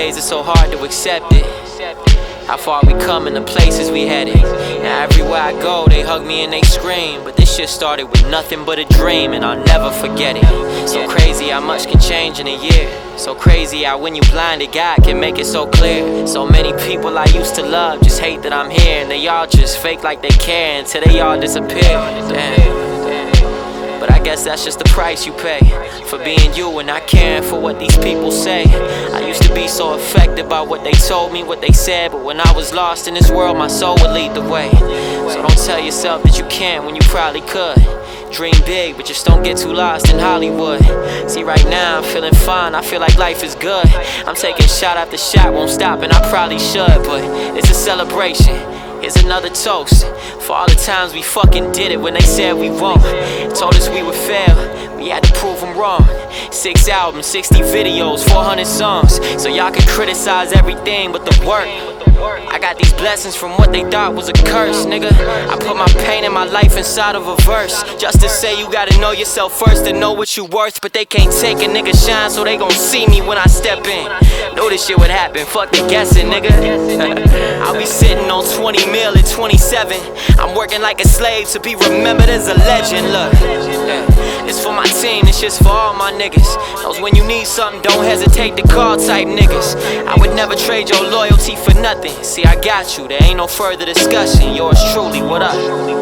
days it's so hard to accept it. How far we come and the places we headed. Now everywhere I go they hug me and they scream. But this shit started with nothing but a dream, and I'll never forget it. So crazy how much can change in a year. So crazy how when you blinded God can make it so clear. So many people I used to love just hate that I'm here, and they all just fake like they care until they all disappear. Damn. But I guess that's just the price you pay for being you and not caring for what these people say. I used to be so affected by what they told me, what they said, but when I was lost in this world, my soul would lead the way. So don't tell yourself that you can't when you probably could. Dream big, but just don't get too lost in Hollywood. See, right now I'm feeling fine, I feel like life is good. I'm taking shot after shot, won't stop, and I probably should, but it's a celebration. Here's another toast for all the times we fucking did it when they said we won't. Told us we would fail, we had to prove them wrong. 6 albums, 60 videos, 400 songs. So y'all can criticize everything but the work. I got these blessings from what they thought was a curse, nigga. I put my pain and my life inside of a verse, just to say you gotta know yourself first and know what you worth. But they can't take a nigga shine, so they gon' see me when I step in. Know this shit would happen, fuck the guessing, nigga. I'll be sitting on 20 mil at 27. I'm working like a slave to be remembered as a legend. Look, it's for my team, this shit's for all my niggas. Those when you need something, don't hesitate to call type niggas. I would never trade your loyalty for nothing. See, I got you, there ain't no further discussion. Yours truly, what up?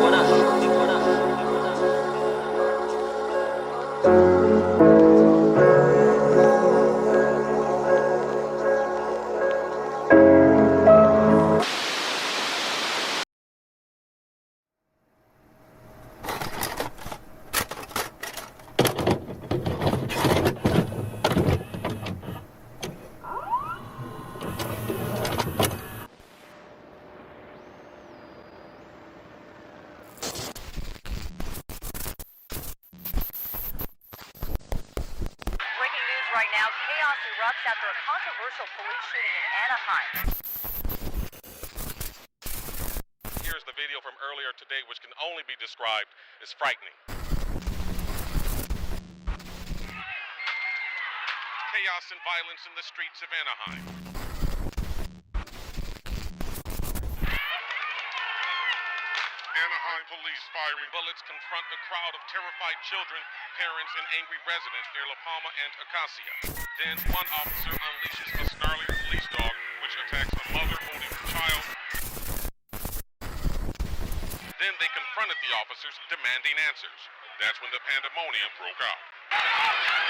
Right now, chaos erupts after a controversial police shooting in Anaheim. Here's the video from earlier today, which can only be described as frightening. Chaos and violence in the streets of Anaheim. Anaheim police firing bullets confront a crowd of terrified children, parents, and angry residents near La Palma and Acacia. Then one officer unleashes a snarling police dog, which attacks a mother holding her child. Then they confronted the officers, demanding answers. That's when the pandemonium broke out.